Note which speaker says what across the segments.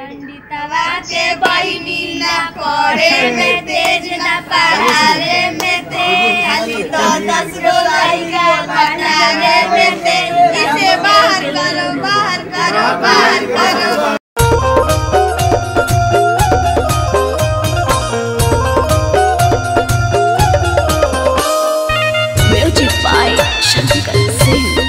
Speaker 1: पंडितवा के बहिनी ना पढ़े में तेज ना पढ़ावे में तेज खाली तो 10 गो लइका बनावे में तेज इसे बाहर करो बाहर करो बाहर करो। Music by Shankar Singh.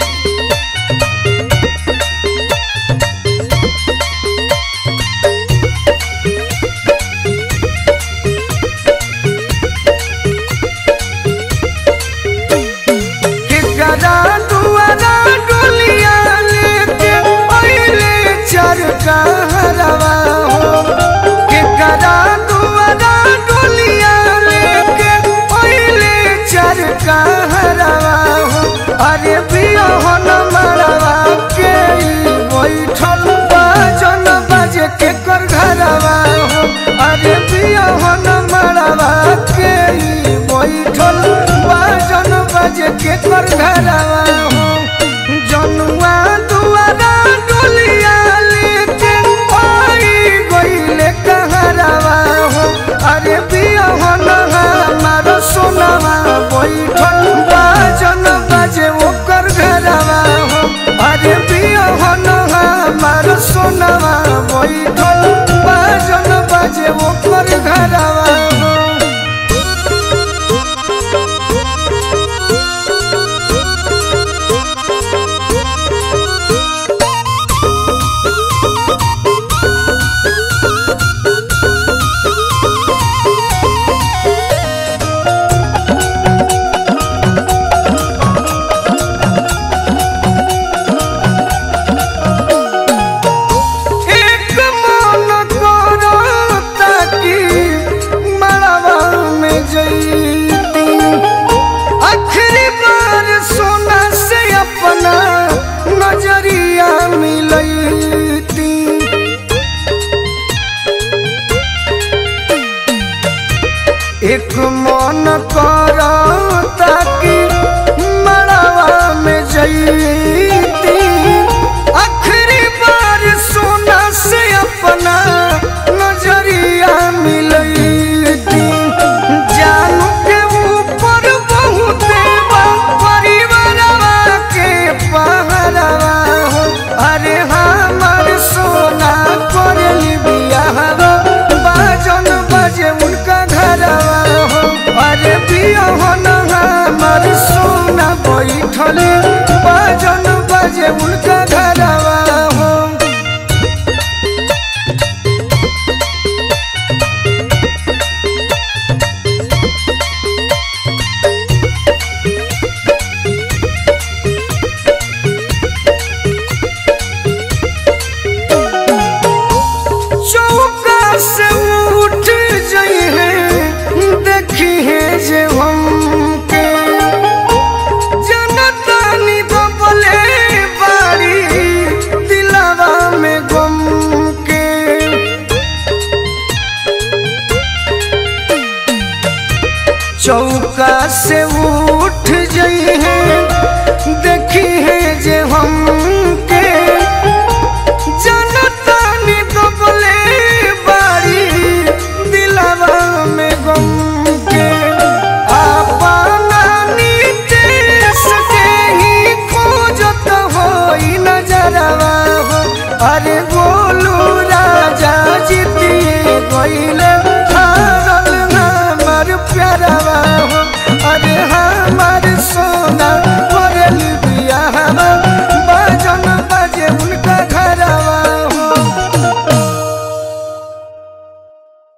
Speaker 2: अरे बिहन मरवा के बैठल बाजन बजे के कर घरवा हो। अरे बिहन मरवा के बैठल बाजन बजे के कर घरवा हो। जनुआ दुआरा डोलिया लेके आई गइले कहरवा हो। अरे बिहन हमार सोनवा बैठल बाजन बजे ओकर घरवा हो। अरे बिहन हमार सोनवा बैठल बाजन बजे ओकर घरवा हो। एक मन करता कि मड़वा में जईती आखिरी बार सोना से अपना नजरिया मिलती। जानू के ऊपर बहुत परिवारवा के पहरवा हो। अरे हमार सोना करली बियाहवा बाजन बजे उनका घरवा। अरे बिहन हमार सोना बैठल बाजन बजे उनका घरवा हो। चौका से उठ जाई है देखी है जे हमके जनतानी बबले बारी दिलवा में गम के। चौका से उठ जाई है देखी है जे हमके जनतानी बबले बारी दिलवा में गम के। अपना नीतीश के ही खोजत होई नजरवा हो। अरे गोलू राजा जीतिए गइले